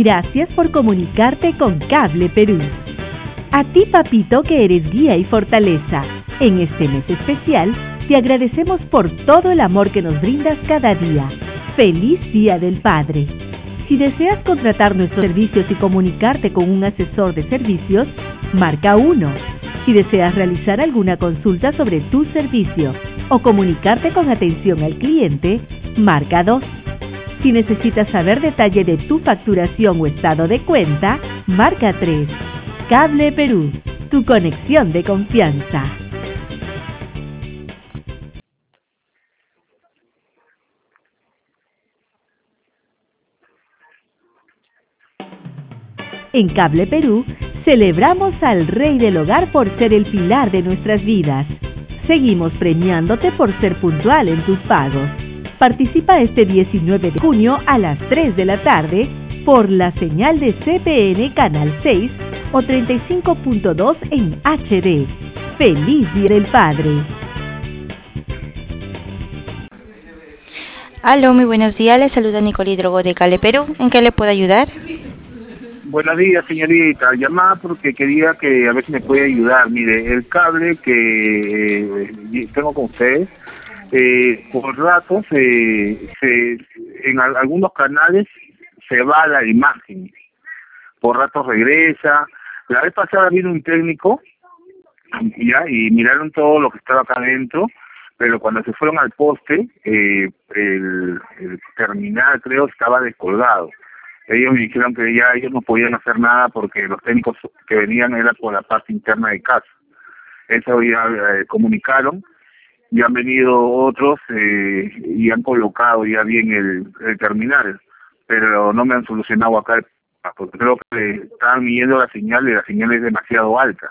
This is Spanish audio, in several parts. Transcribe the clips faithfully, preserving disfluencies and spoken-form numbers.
Gracias por comunicarte con Cable Perú. A ti, papito, que eres guía y fortaleza. En este mes especial, te agradecemos por todo el amor que nos brindas cada día. ¡Feliz Día del Padre! Si deseas contratar nuestros servicios y comunicarte con un asesor de servicios, marca uno. Si deseas realizar alguna consulta sobre tu servicio o comunicarte con atención al cliente, marca dos. Si necesitas saber detalle de tu facturación o estado de cuenta, marca tres. Cable Perú, tu conexión de confianza. En Cable Perú, celebramos al Rey del Hogar por ser el pilar de nuestras vidas. Seguimos premiándote por ser puntual en tus pagos. Participa este diecinueve de junio a las tres de la tarde por la señal de C P N Canal seis o treinta y cinco punto dos en H D. ¡Feliz Día del Padre! Aló, muy buenos días. Les saluda Nicole Hidrogo de Cable Perú. ¿En qué le puedo ayudar? Buenos días, señorita. Llamaba porque quería que a ver si me puede ayudar. Mire, el cable que eh, tengo con ustedes, eh, por ratos, eh, se, en al, algunos canales se va la imagen, por ratos regresa. La vez pasada vino un técnico ya y miraron todo lo que estaba acá adentro, pero cuando se fueron al poste, eh, el, el terminal, creo, estaba descolgado. Ellos me dijeron que ya ellos no podían hacer nada porque los técnicos que venían eran por la parte interna de casa. Eso ya eh, comunicaron y han venido otros eh, y han colocado ya bien el, el terminal, pero no me han solucionado acá el, porque creo que estaban midiendo la señal y la señal es demasiado alta.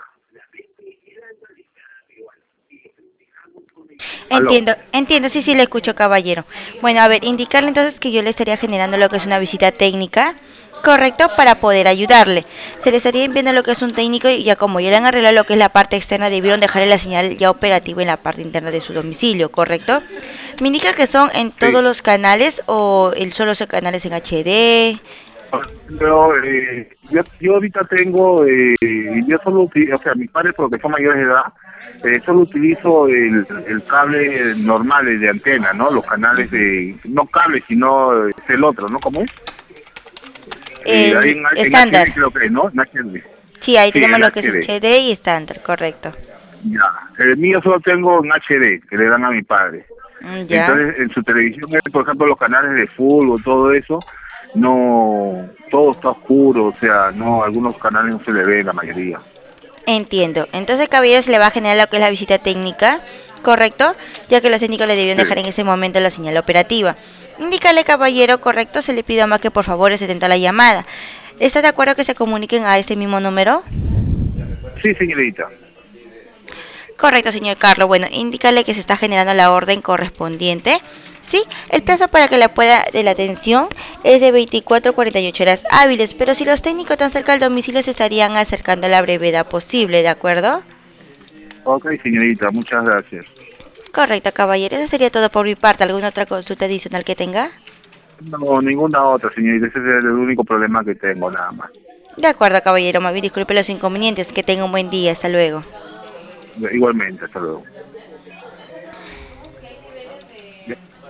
Entiendo, entiendo, sí, sí, le escucho, caballero. Bueno, a ver, indicarle entonces que yo le estaría generando lo que es una visita técnica, correcto, para poder ayudarle. Se le estaría enviando lo que es un técnico y ya como ya le han arreglado lo que es la parte externa, debieron dejarle la señal ya operativa en la parte interna de su domicilio, correcto. Me indica que son en todos Sí. los canales o el solo son canales en H D. Pero eh, yo, yo ahorita tengo, eh, yo solo utilizo, o sea, mis padres porque son mayores de edad, eh, solo utilizo el, el cable normal el de antena, ¿no? Los canales de, no cable, sino es el otro, ¿no? ¿Cómo es? Eh, ahí El en, en estándar. H D creo que, ¿no? En H D. Sí, ahí Sí, tenemos en lo que es H D. H D y estándar, correcto. Ya, el mío solo tengo en H D, que le dan a mi padre. Mm, ya. Entonces, en su televisión, por ejemplo, los canales de fútbol, todo eso, no, todo está oscuro, o sea, no, algunos canales no se le ve, la mayoría. Entiendo. Entonces, caballero, se le va a generar lo que es la visita técnica, correcto, ya que los técnicos le debieron Sí. dejar en ese momento la señal operativa. Indícale, caballero, correcto, se le pide más que por favor se atenta a la llamada. ¿Está de acuerdo que se comuniquen a este mismo número? Sí, señorita. Correcto, señor Carlos. Bueno, indícale que se está generando la orden correspondiente. Sí, el plazo para que la pueda de la atención es de veinticuatro a cuarenta y ocho horas hábiles, pero si los técnicos están cerca del domicilio se estarían acercando a la brevedad posible, ¿de acuerdo? Ok, señorita, muchas gracias. Correcto, caballero. Eso sería todo por mi parte. ¿Alguna otra consulta adicional que tenga? No, ninguna otra, señorita, ese es el único problema que tengo, nada más. De acuerdo, caballero. Más bien disculpe los inconvenientes. Que tenga un buen día. Hasta luego. Igualmente, hasta luego.